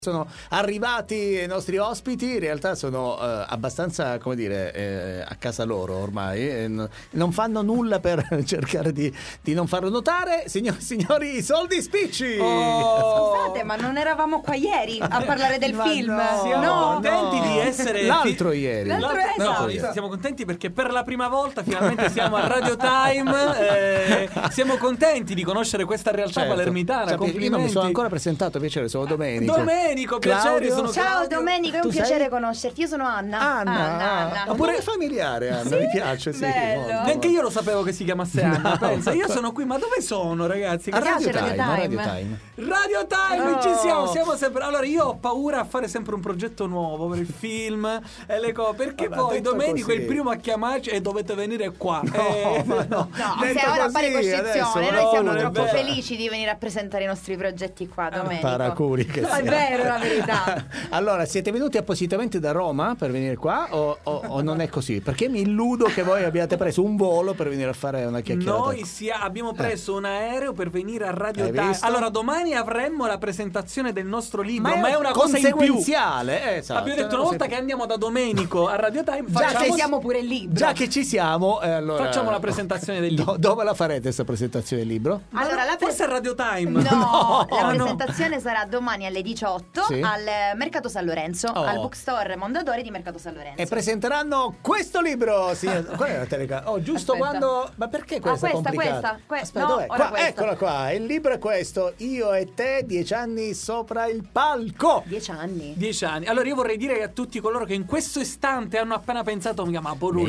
Sono arrivati i nostri ospiti, in realtà sono abbastanza, come dire, a casa loro ormai, non fanno nulla per cercare di non farlo notare. Signori, i soldi spicci! Scusate, ma non eravamo qua ieri a parlare del film? Siamo contenti di essere l'altro ieri. Siamo contenti perché per la prima volta finalmente siamo a Radio Time. Siamo contenti di conoscere questa realtà palermitana. Io non mi sono ancora presentato, piacere, sono Domenico. Piacere, sono Ciao Claudio. Domenico, è un piacere conoscerti. Io sono Anna. Anna. Ma pure familiare, Anna, sì? Mi piace, sì. Bello. Neanche io lo sapevo che si chiamasse Anna. Pensa, io sono qui, ma dove sono, ragazzi? A Radio Time. Radio Time, ci siamo sempre. Allora, io ho paura a fare sempre un progetto nuovo per il film e le cose, perché poi Domenico è il primo a chiamarci e dovete venire qua. No, se ora fare costrizione, noi siamo troppo felici di venire a presentare i nostri progetti qua, Domenico. Paracuri che è vero, la verità. Allora, siete venuti appositamente da Roma per venire qua o non è così? Perché mi illudo che voi abbiate preso un volo per venire a fare una chiacchierata. Noi abbiamo preso un aereo per venire a Radio Time. Allora, domani avremmo la presentazione del nostro libro, ma è una cosa in più. Esatto, abbiamo detto una volta che andiamo da Domenico a Radio Time, già che siamo pure il libro. Già che ci siamo, allora facciamo la presentazione del libro. Dove la farete questa presentazione del libro? Allora, forse a Radio Time. No, la presentazione sarà domani alle 18 al Mercato San Lorenzo, al bookstore Mondadori di Mercato San Lorenzo. E presenteranno questo libro, signor. Qual è la telecamera? Giusto. Aspetta. Quando. Ma perché questa è complicata? Aspetta, dov'è? Eccola qua. Il libro è questo: Io e te, 10 anni sopra il palco. 10 anni. 10 anni. Allora io vorrei dire a tutti coloro che in questo istante hanno appena pensato, ma puro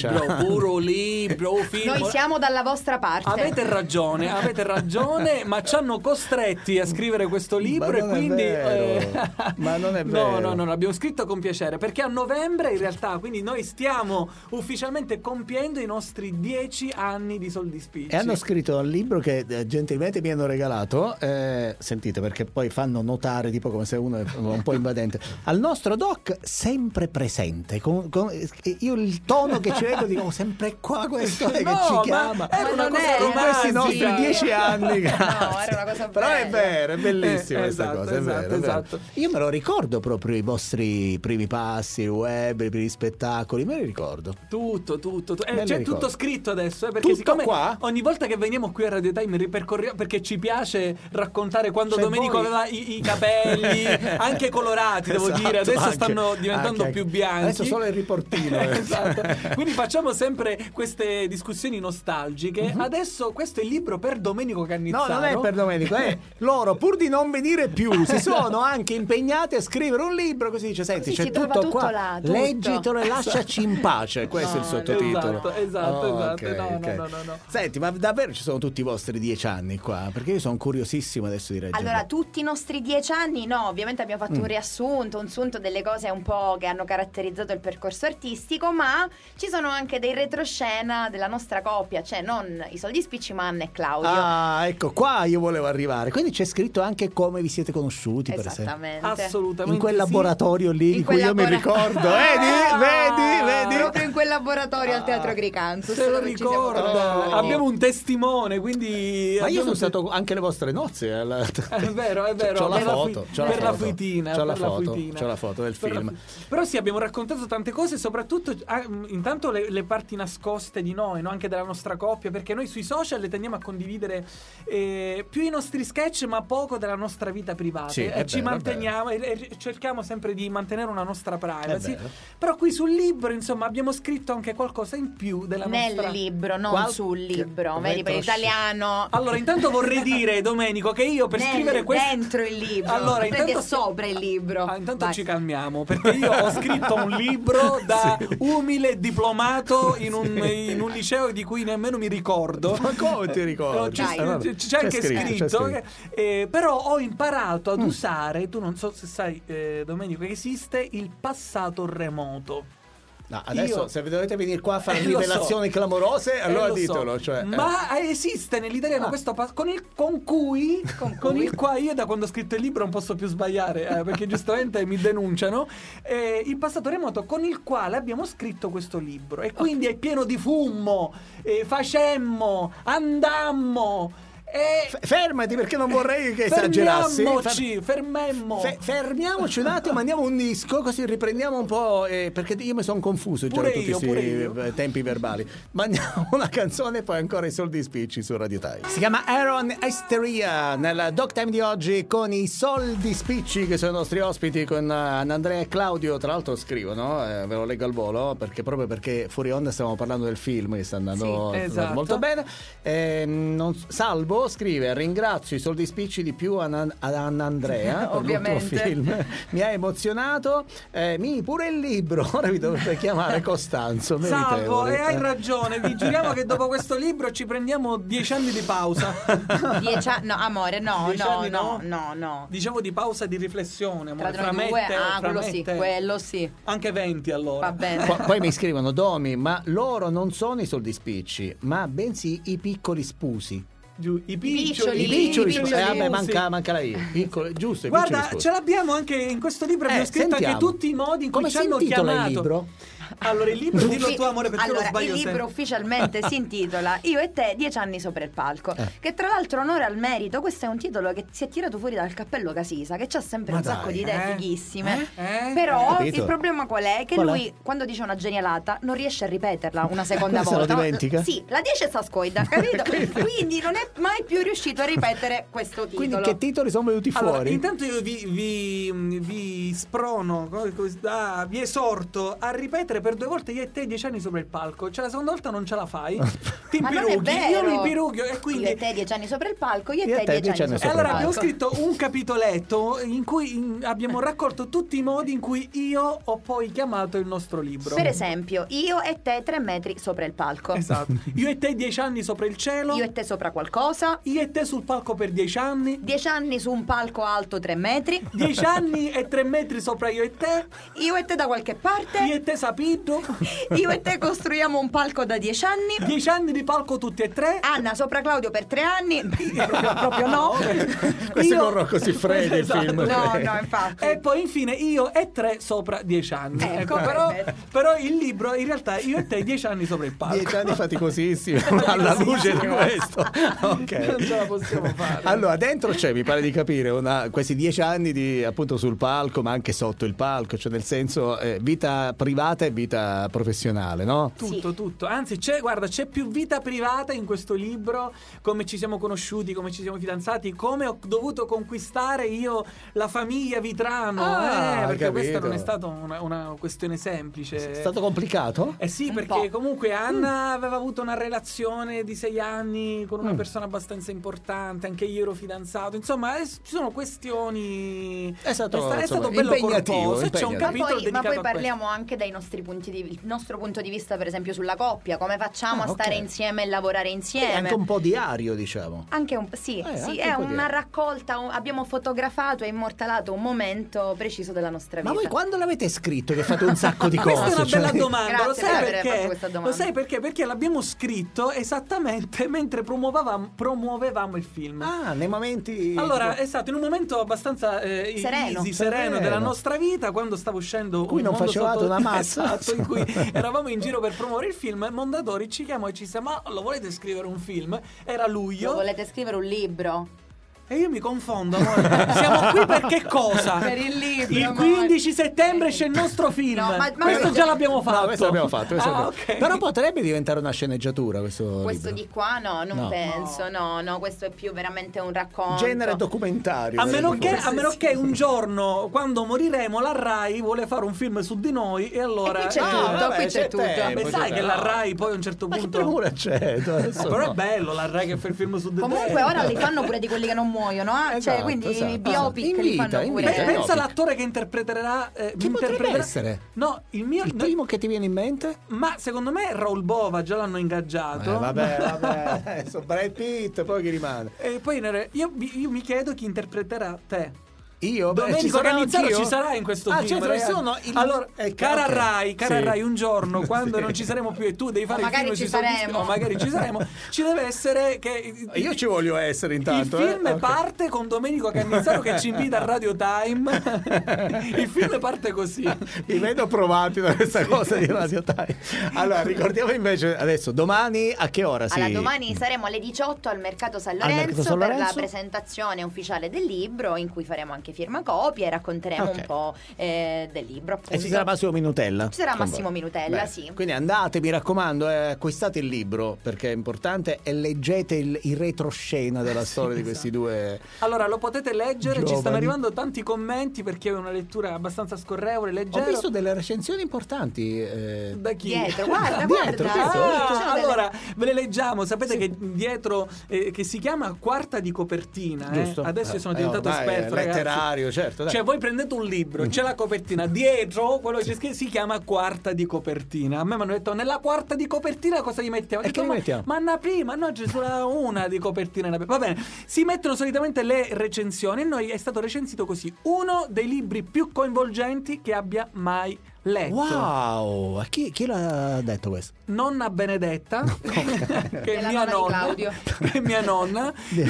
libro, film. Noi siamo dalla vostra parte. Avete ragione, ma ci hanno costretti a scrivere questo libro e quindi ma non è vero. No, abbiamo scritto con piacere perché a novembre in realtà, quindi noi stiamo ufficialmente compiendo i nostri 10 anni di Soldi Spicci. E hanno scritto un libro che gentilmente mi hanno regalato, sentite, perché poi fanno notare tipo come se uno è un po' invadente, al nostro doc sempre presente, io il tono che ci vedo dico sempre qua questo che ci chiama, era una cosa romantica. Questi nostri 10 anni, no, era una cosa però bella. È vero, è bellissima questa esatto, cosa, è vero. Io me lo ricordo proprio i vostri primi passi, il web, i primi spettacoli, me li ricordo. Tutto. C'è tutto scritto adesso, perché tutto siccome qua? ogni volta che veniamo qui a Radio Time ripercorriamo, perché ci piace raccontare quando Domenico aveva i capelli anche colorati, devo dire, adesso stanno diventando più bianchi. Adesso solo il riportino. Esatto. Quindi facciamo sempre queste discussioni nostalgiche. Adesso questo è il libro per Domenico Cannizzaro. No, non è per Domenico, loro pur di non venire più si sono anche impegnati a scrivere un libro, così dice: senti, c'è tutto qua, là, tutto. leggitelo e lasciaci in pace. Questo è il sottotitolo. Esatto. Okay. No. Senti, ma davvero ci sono tutti i vostri 10 anni qua? Perché io sono curiosissimo adesso di leggere. Allora, tutti i nostri 10 anni, no, ovviamente abbiamo fatto un riassunto, un sunto delle cose un po' che hanno caratterizzato il percorso artistico, ma ci sono anche dei retroscena della nostra coppia, cioè non i Soldi Spicci, ma Anna e Claudio. Ah, ecco, qua io volevo arrivare. Quindi c'è scritto anche come vi siete conosciuti, per esempio. Esattamente. Assolutamente. In quel laboratorio lì di cui io mi ricordo. Vedi? Proprio in quel laboratorio al Teatro Gricanzo. Se lo ricorda. Abbiamo un testimone, quindi. Ma io sono stato anche alle vostre nozze. È vero. C'ho la foto. Per la fuitina. C'ho la foto del film. Però sì, abbiamo raccontato tante cose, soprattutto intanto le parti nascoste di noi, no? Anche della nostra coppia, perché noi sui social le tendiamo a condividere più i nostri sketch, ma poco della nostra vita privata. Sì, ci manteniamo e cerchiamo sempre di mantenere una nostra privacy. Però qui sul libro, insomma, abbiamo scritto anche qualcosa in più della nostra. Nel libro, non sul libro, vedi, per l'italiano. Allora, intanto vorrei dire, Domenico, che io per scrivere questo dentro il libro. Allora, intanto sopra il libro. Intanto ci calmiamo, perché io ho scritto un libro da umile diplomato in un liceo di cui nemmeno mi ricordo. Ma come ti ricordi? C'è anche scritto. Però ho imparato ad usare, tu non so se sai, Domenico, che esiste il passato remoto. No, adesso se dovete venire qua a fare rivelazioni clamorose, allora ditelo. Ma esiste nell'italiano questo con il quale io da quando ho scritto il libro non posso più sbagliare, perché giustamente mi denunciano. Il passato remoto con il quale abbiamo scritto questo libro. E quindi è pieno di fumo, facemmo, andammo. Fermati, perché non vorrei che esagerassi. Fermiamoci un attimo, mandiamo un disco così riprendiamo un po', perché io mi sono confuso già tutti questi tempi verbali. Mandiamo una canzone e poi ancora i soldi spicci su Radio Time. Si chiama Aaron Esteria nel Doc Time di oggi con i soldi spicci, che sono i nostri ospiti, con Andrea e Claudio. Tra l'altro scrivono, ve lo leggo al volo, proprio perché fuori onda stavamo parlando del film che sta andando molto bene. Salvo scrive: ringrazio i soldi spicci di più ad Andrea per l'ultimo film, mi ha emozionato, pure il libro, ora vi dovete chiamare Costanzo. Salvo, e hai ragione, vi giuriamo che dopo questo libro ci prendiamo 10 anni di pausa. 10 anni? No, amore, no. Dicevo di pausa, di riflessione, amore. Tra noi due? Quello sì. Anche 20 allora. Va bene. Poi mi scrivono: Domi, ma loro non sono i soldi spicci, ma bensì i piccoli spusi. I piccioli. Vabbè, manca la I. Piccoli, giusto. Guarda, ce l'abbiamo anche in questo libro. Abbiamo scritto anche tutti i modi in cui ci hanno chiamato. Il libro? Allora, il libro, dillo tu, amore, perché lo sbaglio il libro ufficialmente si intitola Io e te 10 anni sopra il palco, che tra l'altro onore al merito, questo è un titolo che si è tirato fuori dal cappello Casisa, che c'ha sempre un sacco di idee fighissime. Però il problema qual è? Che lui quando dice una genialata non riesce a ripeterla una seconda volta. Se la dimentica? Sì, la dice sta scoida, capito? Quindi non è mai più riuscito a ripetere questo titolo. Quindi che titoli sono venuti fuori? Intanto io vi sprono, vi esorto a ripetere per 2 volte Io e te 10 anni sopra il palco. Cioè la seconda volta non ce la fai, ti impirughi, io mi impirugho, e quindi Io e te 10 anni sopra il palco, io e te 10 anni sopra il palco. E allora abbiamo scritto un capitoletto in cui abbiamo raccolto tutti i modi in cui io ho poi chiamato il nostro libro. Per esempio, io e te 3 metri sopra il palco. Esatto. Io e te 10 anni sopra il cielo. Io e te sopra qualcosa. Io e te sul palco per 10 anni. 10 anni su un palco alto 3 metri. 10 anni e 3 metri sopra io e te. Io e te da qualche parte. Io e te sapito. Io e te costruiamo un palco da 10 anni. 10 anni di palco tutti e 3. Anna sopra Claudio per 3 anni. proprio no. Questo con Rocco Siffredi, il film. No, infatti. E poi infine io e 3 sopra 10 anni. Ecco, però il libro in realtà io e te 10 anni sopra il palco. 10 anni faticosissimi alla luce di questo. Ok. Non ce la possiamo fare. Allora, dentro c'è, mi pare di capire, questi 10 anni appunto sul palco, ma anche sotto il palco, cioè nel senso vita privata e vita professionale, no? Tutto. Anzi, c'è più vita privata in questo libro, come ci siamo conosciuti, come ci siamo fidanzati, come ho dovuto conquistare io la famiglia Vitrano, perché questa non è stata una questione semplice. È stato complicato? Sì, perché comunque Anna aveva avuto una relazione di 6 anni con una persona abbastanza importante, anche io ero fidanzato, insomma ci sono questioni. È stato bello impegnativo, corposo. C'è un capitolo dedicato ma poi a parliamo anche dai nostri il nostro punto di vista, per esempio sulla coppia, come facciamo a stare insieme e lavorare insieme. È anche un po' diario, diciamo. Anche è una raccolta, abbiamo fotografato e immortalato un momento preciso della nostra vita. Ma voi quando l'avete scritto che fate un sacco di cose? Questa è una bella domanda. Grazie, lo sai perché? questa domanda. Lo sai perché? Perché l'abbiamo scritto esattamente mentre promuovevamo il film. Nei momenti. Allora, esatto, in un momento abbastanza sereno della nostra vita, quando stava uscendo cui non facevate una mazza. Esatto, in cui eravamo in giro per promuovere il film, Mondadori ci chiamò e ci disse: ma lo volete scrivere un film? Era luglio. Lo volete scrivere un libro? E io mi confondo, amore. Siamo qui per che cosa? Per il libro. Il 15 settembre c'è il nostro film. No, ma questo già l'abbiamo fatto. No, questo l'abbiamo fatto. Okay. Però potrebbe diventare una sceneggiatura questo libro. Di qua non penso. No, questo è più veramente un racconto. Genere documentario. A meno che un giorno, quando moriremo, la Rai vuole fare un film su di noi e allora. Qui c'è tutto. Beh, sai che la Rai poi a un certo punto. Ma che premura c'è? Però è bello la Rai che fa il film su di noi. Comunque ora li fanno pure di quelli che non muoiono, esatto, quindi i biopic li fanno pure. Pensa all'attore che interpreterà. Chi potrebbe essere? No, il primo che ti viene in mente? Ma secondo me Raul Bova già l'hanno ingaggiato. Vabbè, sono Brad Pitt, poi chi rimane? E poi io mi chiedo chi interpreterà te. Io? Domenico Cannizzaro ci sarà in questo film. Certo, ragazzi. sono Allora, cara okay. Rai, un giorno quando Sì. non ci saremo più e tu devi fare il magari film ci sui soldi, saremo. o magari ci saremo, ci deve essere che Io ci voglio essere intanto. il film Ok. parte con Domenico Cannizzaro che ci invita a Radio Time. Il film parte così. Mi vedo provati da questa cosa di Radio Time. Allora, ricordiamo invece adesso domani a che ora? Allora, domani saremo alle 18 al Mercato San Al Mercato Lorenzo San per la Lorenzo? presentazione ufficiale del libro, in cui faremo anche firmacopie e racconteremo Ok. un po' del libro, appunto. E ci sarà Massimo Minutella. Ci sarà Con Massimo voi. Minutella, Beh, sì. Quindi andate, mi raccomando, acquistate il libro perché è importante e leggete il retroscena della storia di questi due. Allora lo potete leggere, ci Giovani. stanno arrivando tanti commenti perché è una lettura abbastanza scorrevole, leggera. Ho visto delle recensioni importanti. Da chi? Dietro, guarda, Dietro, guarda. dietro. Sì, ci sono delle- Allora ve le leggiamo. Sapete che dietro che si chiama quarta di copertina. Giusto. Adesso io sono diventato ormai è esperto, ragazzi. letterario, certo. Dai. Cioè, voi prendete un libro, c'è la copertina dietro, quello che c'è scritto si chiama quarta di copertina. A me mi hanno detto, nella quarta di copertina cosa gli mettiamo? Ho E detto, che gli mettiamo? ma una prima, no, c'è solo una di copertina. Va bene, si mettono solitamente le recensioni e noi è stato recensito così: uno dei libri più coinvolgenti che abbia mai letto. Wow, a chi l'ha detto questo? Nonna Benedetta, che È è la mia nonna di nonna, Claudio. che è mia nonna.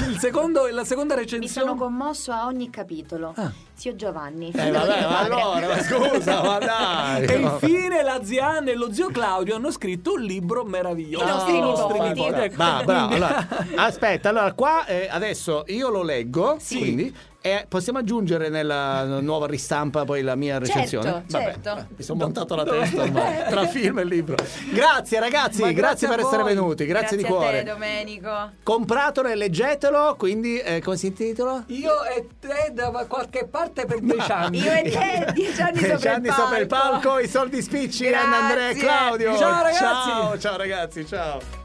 La seconda Mi recensione. sono commosso a ogni capitolo. Ah. Zio Giovanni. Vabbè, ma allora, ma scusa, ma dai. E infine la zia Anna e lo zio Claudio hanno scritto un libro meraviglioso. I nostri nipoti. Ecco. Bravo. Allora, aspetta, allora qua adesso io lo leggo, Sì. quindi possiamo aggiungere nella nuova ristampa poi la mia recensione? certo. Mi sono montato la testa ormai, tra film e libro. Grazie ragazzi, Ma grazie grazie per a essere voi. venuti, grazie di a cuore. te, Domenico. Compratelo e leggetelo, quindi come si intitola? Io e te da qualche parte per 10 anni. Io e te 10 anni 10 anni sopra il palco, i soldi spicci, Grazie. Anna, Andrea e Claudio. Ciao, ragazzi. Ciao ragazzi, ciao.